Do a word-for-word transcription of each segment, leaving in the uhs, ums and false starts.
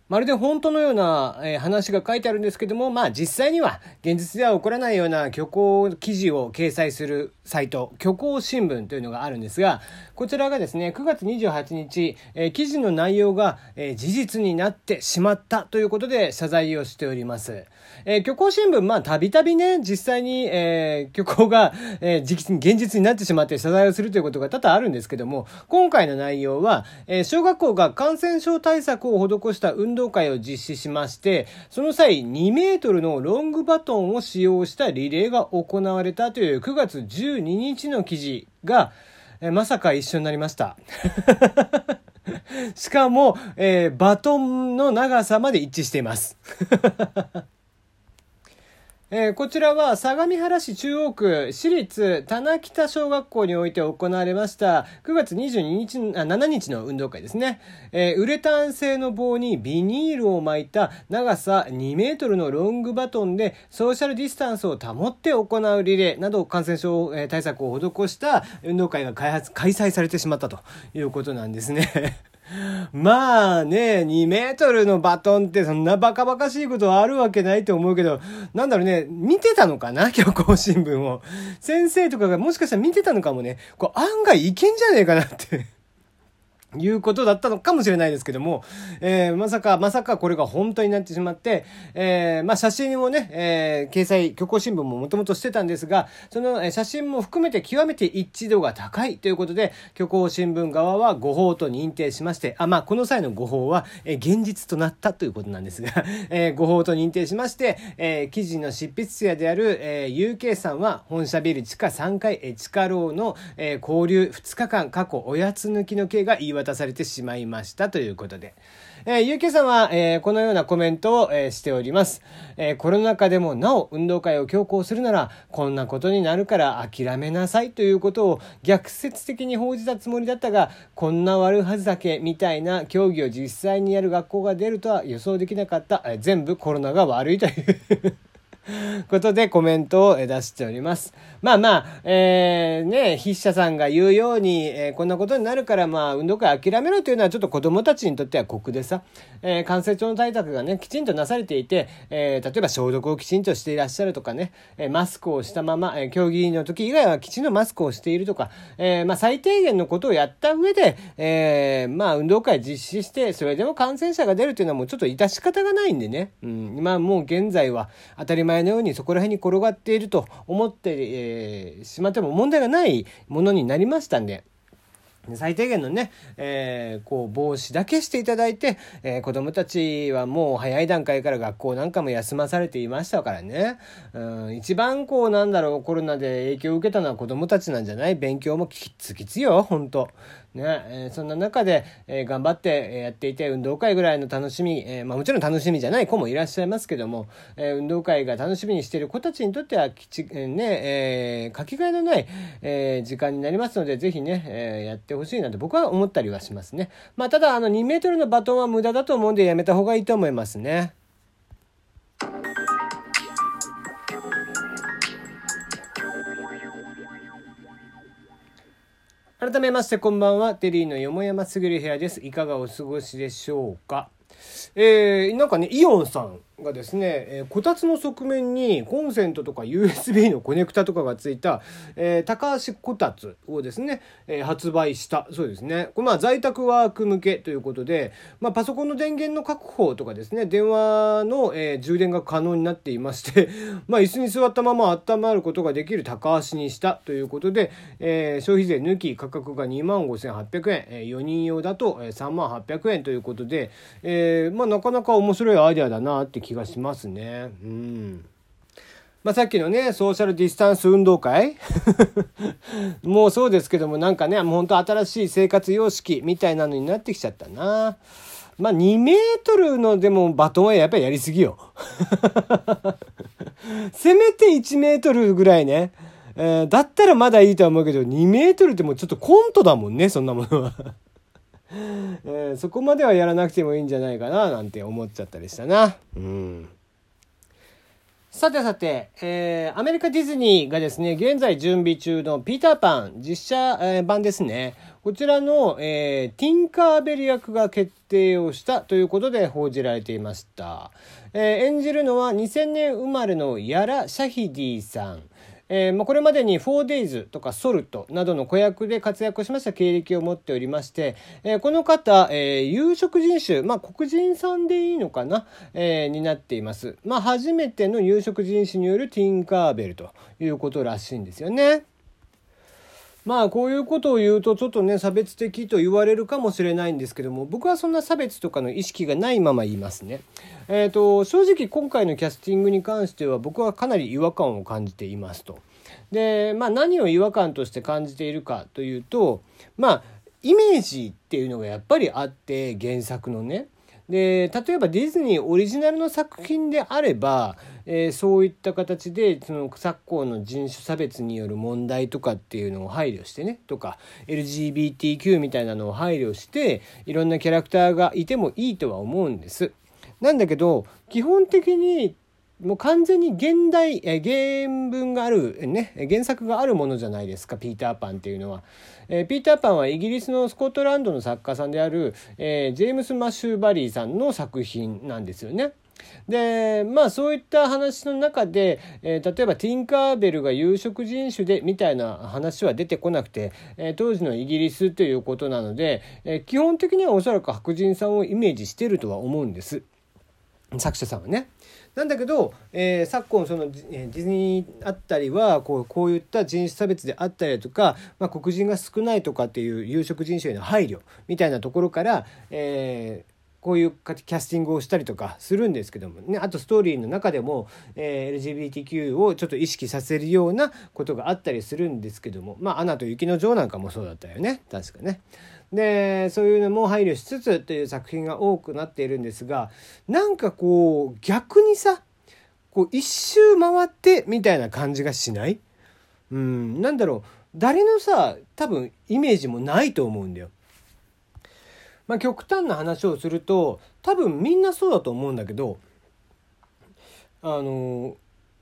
まるで本当のような、えー、話が書いてあるんですけども、まあ実際には現実では起こらないような虚構記事を掲載するサイト、虚構新聞というのがあるんですが、こちらがですね、くがつにじゅうはちにち、えー、記事の内容が、えー、事実になってしまったということで謝罪をしております。えー、虚構新聞、まあたびたびね、実際に、えー、虚構が、えー、現実になってしまって謝罪をするということが多々あるんですけども、今回の内容は、えー、小学校が感染症対策を施した運動運動会を実施しまして、その際にメートルのロングバトンを使用したリレーが行われたというくがつじゅうににちの記事が、えまさか一緒になりましたしかも、えー、バトンの長さまで一致していますえー、こちらは相模原市中央区市立棚北小学校において行われましたくがつにじゅうににち、あ、しちにちの運動会ですね。えー、ウレタン製の棒にビニールを巻いた長さにメートルのロングバトンでソーシャルディスタンスを保って行うリレーなど感染症対策を施した運動会が開発、開催されてしまったということなんですね。まあね、にメートルのバトンってそんなバカバカしいことはあるわけないと思うけど、なんだろうね、見てたのかな、虚構新聞を。先生とかがもしかしたら見てたのかもね、こう案外いけんじゃねえかなって。いうことだったのかもしれないですけども、えー、まさかまさかこれが本当になってしまって、えー、まあ写真をね、えー、掲載虚構新聞ももともとしてたんですが、その写真も含めて極めて一致度が高いということで、虚構新聞側は誤報と認定しまして、あまあこの際の誤報は、えー、現実となったということなんですが、えー、誤報と認定しまして、えー、記事の執筆者である、えー、ユーケー さんは本社ビル地下さんがい、えー、地下牢の、えー、拘留ふつかかん過去おやつ抜きの刑が言い渡されてしまいましたということで、えー、ゆうけいさんは、えー、このようなコメントを、えー、しております、えー、コロナ禍でもなお運動会を強行するならこんなことになるから諦めなさいということを逆説的に報じたつもりだったが、こんな悪はずだけみたいな競技を実際にやる学校が出るとは予想できなかった、えー、全部コロナが悪いということでコメントを出しております。まあまあ、えー、ね、筆者さんが言うように、えー、こんなことになるから、まあ、運動会諦めろというのはちょっと子供たちにとっては酷でさ、えー、感染症の対策がね、きちんとなされていて、えー、例えば消毒をきちんとしていらっしゃるとかね、えー、マスクをしたまま、えー、競技の時以外はきちんとマスクをしているとか、えー、まあ、最低限のことをやった上で、えー、まあ、運動会実施して、それでも感染者が出るというのはもうちょっと致し方がないんでね、うん、今もう現在は当たり前のようにそこら辺に転がっていると思って、えー、しまっても問題がないものになりましたんで、最低限のね、えー、こう防止だけしていただいて、えー、子どもたちはもう早い段階から学校なんかも休まされていましたからね、うん、一番こうなんだろう、コロナで影響を受けたのは子どもたちなんじゃない？勉強もきつきつよ本当ね、えー、そんな中で、えー、頑張ってやっていて、運動会ぐらいの楽しみ、えーまあ、もちろん楽しみじゃない子もいらっしゃいますけども、えー、運動会が楽しみにしている子たちにとってはきち、えー、ね、えー、かけがえのない、えー、時間になりますので、ぜひね、えー、やってほしいなと僕は思ったりはしますね。まあ、ただあのにメートルのバトンは無駄だと思うんでやめた方がいいと思いますね。改めましてこんばんは、テリーのよもやますぎる部屋です。いかがお過ごしでしょうか。えー、なんかね、イオンさんがですね、えー、こたつの側面にコンセントとか ユーエスビー のコネクタとかがついた、えー、高橋こたつをですね、えー、発売したそうですね。これまあ在宅ワーク向けということで、まあ、パソコンの電源の確保とかですね、電話の、えー、充電が可能になっていましてまあ椅子に座ったまま温まることができる高橋にしたということで、えー、消費税抜き価格が にまんごせんはっぴゃくえん、えー、よにん用だとさんまんはっぴゃくえんということで、えーまあ、なかなか面白いアイデアだなって気がしますね。うん。まあ、さっきのね、ソーシャルディスタンス運動会もうそうですけども、なんかね、もう本当新しい生活様式みたいなのになってきちゃったな。まあ、にメートルのでもバトンはやっぱりやりすぎよ。せめていちメートルぐらいね。えー、だったらまだいいとは思うけど、にメートルってもうちょっとコントだもんね、そんなものは。えー、そこまではやらなくてもいいんじゃないかななんて思っちゃったりしたな。うん。 さてさて、えー、アメリカディズニーがですね、現在準備中のピーターパン実写、えー、版ですね。こちらの、えー、ティンカーベル役が決定をしたということで報じられていました。えー、演じるのはにせんねん生まれのヤラ・シャヒディさん。えーまあ、これまでに フォーデイズ とかソルトなどの子役で活躍しました経歴を持っておりまして、えー、この方、えー、有色人種、まあ、黒人さんでいいのかな、えー、になっています。まあ、初めての有色人種によるティンカーベルということらしいんですよね。まあこういうことを言うとちょっとね差別的と言われるかもしれないんですけども、僕はそんな差別とかの意識がないまま言いますね。えーと正直今回のキャスティングに関しては僕はかなり違和感を感じていますと。でまあ何を違和感として感じているかというと、まあイメージっていうのがやっぱりあって、原作のね。で例えばディズニーオリジナルの作品であれば、えー、そういった形でその昨今の人種差別による問題とかっていうのを配慮してねとか エルジービーティーキュー みたいなのを配慮していろんなキャラクターがいてもいいとは思うんです。なんだけど基本的にもう完全に現代え原文があるね原作があるものじゃないですか、ピーターパンっていうのは。えー、ピーターパンはイギリスのスコットランドの作家さんである、えー、ジェームス・マシューバリーさんの作品なんですよね。でまあそういった話の中で、えー、例えばティンカーベルが有色人種でみたいな話は出てこなくて、えー、当時のイギリスということなので、えー、基本的にはおそらく白人さんをイメージしてるとは思うんです、作者さんはね。なんだけど、えー、昨今その、えー、ディズニーあったりはこう、こういった人種差別であったりとか、まあ、黒人が少ないとかっていう有色人種への配慮みたいなところから、えーこういうキャスティングをしたりとかするんですけどもね、あとストーリーの中でも、えー、エルジービーティーキュー をちょっと意識させるようなことがあったりするんですけども、まあアナと雪の女王なんかもそうだったよね、確かね。でそういうのも配慮しつつという作品が多くなっているんですが、なんかこう逆にさこう一周回ってみたいな感じがしない？うん、なんだろう、誰のさ多分イメージもないと思うんだよ。まあ、極端な話をすると多分みんなそうだと思うんだけど、あの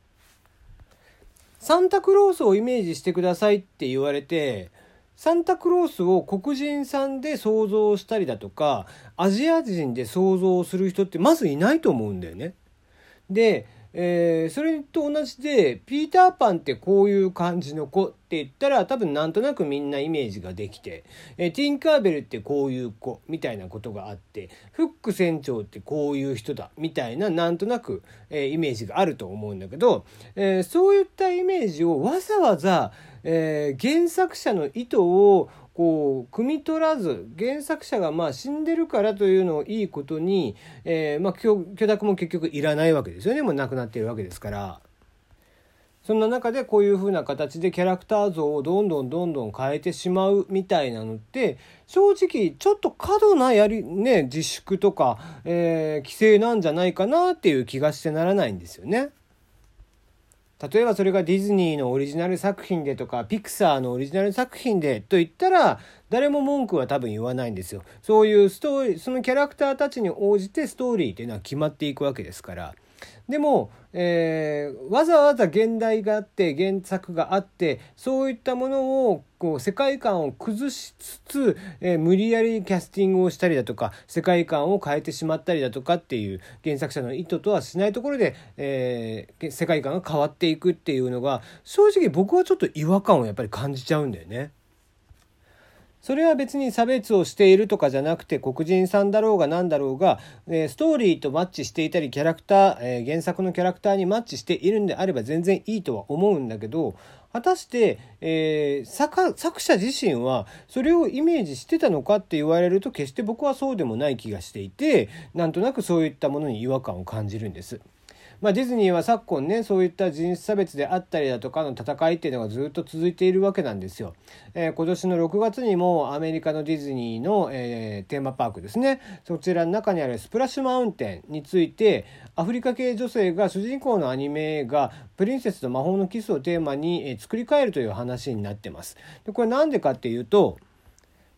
サンタクロースをイメージしてくださいって言われて、サンタクロースを黒人さんで想像したりだとかアジア人で想像する人ってまずいないと思うんだよね。でえー、それと同じでピーターパンってこういう感じの子って言ったら多分なんとなくみんなイメージができて、えー、ティンカーベルってこういう子みたいなことがあって、フック船長ってこういう人だみたいななんとなく、えー、イメージがあると思うんだけど、えー、そういったイメージをわざわざ、えー、原作者の意図をこう汲み取らず、原作者がまあ死んでるからというのをいいことに、えー、まあ許諾も結局いらないわけですよね。もう亡くなっているわけですから。そんな中でこういう風な形でキャラクター像をどんどんどんどん変えてしまうみたいなのって正直ちょっと過度なやりね自粛とか、えー、規制なんじゃないかなっていう気がしてならないんですよね。例えばそれがディズニーのオリジナル作品でとかピクサーのオリジナル作品でと言ったら誰も文句は多分言わないんですよ。そういうストーリー、そのキャラクターたちに応じてストーリーっていうのは決まっていくわけですから。でも、えー、わざわざ現代があって原作があってそういったものをこう世界観を崩しつつ、えー、無理やりキャスティングをしたりだとか世界観を変えてしまったりだとかっていう原作者の意図とはしないところで、えー、世界観が変わっていくっていうのが正直僕はちょっと違和感をやっぱり感じちゃうんだよね。それは別に差別をしているとかじゃなくて黒人さんだろうが何だろうが、えー、ストーリーとマッチしていたりキャラクター、えー、原作のキャラクターにマッチしているんであれば全然いいとは思うんだけど、果たして、えー、作, 作者自身はそれをイメージしてたのかって言われると決して僕はそうでもない気がしていて、なんとなくそういったものに違和感を感じるんです。まあ、ディズニーは昨今ねそういった人種差別であったりだとかの戦いっていうのがずっと続いているわけなんですよ。えー、今年のろくがつにもアメリカのディズニーの、えー、テーマパークですね、そちらの中にあるスプラッシュマウンテンについてアフリカ系女性が主人公のアニメ映画プリンセスと魔法のキスをテーマに、えー、作り変えるという話になってます。でこれなんでかっていうと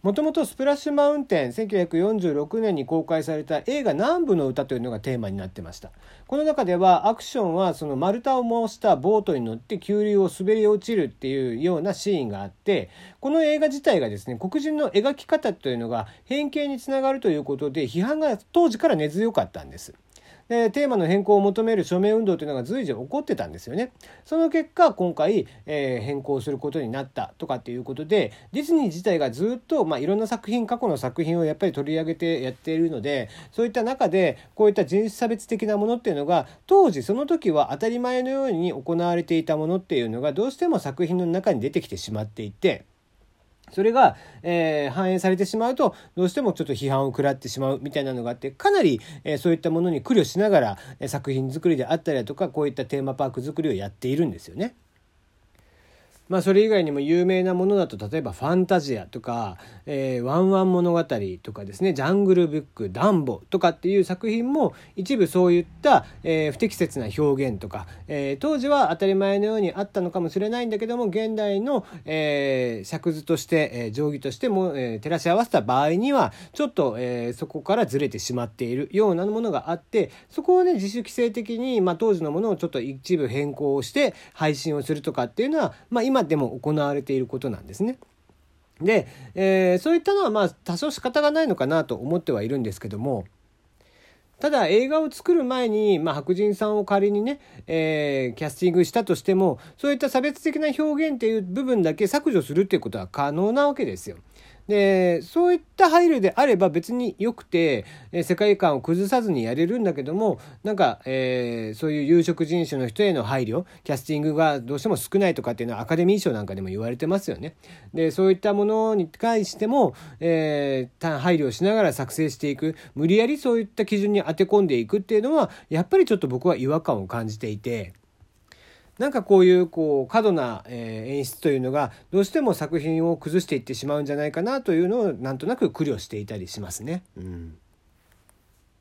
もともとスプラッシュマウンテンせんきゅうひゃくよんじゅうろくねんに公開された映画南部の歌というのがテーマになってました。この中ではアクションはその丸太を模したボートに乗って急流を滑り落ちるっていうようなシーンがあって、この映画自体がですね、黒人の描き方というのが偏見につながるということで批判が当時から根強かったんです。でテーマの変更を求める署名運動というのが随時起こってたんですよね。その結果今回、えー、変更することになったとかっていうことで、ディズニー自体がずっと、まあ、いろんな作品過去の作品をやっぱり取り上げてやっているので、そういった中でこういった人種差別的なものっていうのが当時その時は当たり前のように行われていたものっていうのがどうしても作品の中に出てきてしまっていて、それが、えー、反映されてしまうとどうしてもちょっと批判を食らってしまうみたいなのがあって、かなり、えー、そういったものに苦慮しながら、えー、作品作りであったりだとか、こういったテーマパーク作りをやっているんですよね。まあ、それ以外にも有名なものだと、例えばファンタジアとか、えー、ワンワン物語とかですね、ジャングルブック、ダンボとかっていう作品も一部そういった、えー、不適切な表現とか、えー、当時は当たり前のようにあったのかもしれないんだけども、現代の、えー、釈図として、えー、定規としても、えー、照らし合わせた場合にはちょっと、えー、そこからずれてしまっているようなものがあって、そこをね自主規制的に、まあ、当時のものをちょっと一部変更して配信をするとかっていうのは、まあ、今でも行われていることなんですね。で、えー、そういったのはまあ多少仕方がないのかなと思ってはいるんですけども、ただ映画を作る前に、まあ、白人さんを仮にね、えー、キャスティングしたとしても、そういった差別的な表現っていう部分だけ削除するっていうことは可能なわけですよ。でそういった配慮であれば別によくて、えー、世界観を崩さずにやれるんだけども、なんか、えー、そういう有色人種の人への配慮、キャスティングがどうしても少ないとかっていうのはアカデミー賞なんかでも言われてますよね。でそういったものに対しても、えー、配慮をしながら作成していく、無理やりそういった基準に当て込んでいくっていうのはやっぱりちょっと僕は違和感を感じていて、なんかこういうこう過度な演出というのがどうしても作品を崩していってしまうんじゃないかなというのをなんとなく苦慮していたりしますね。うん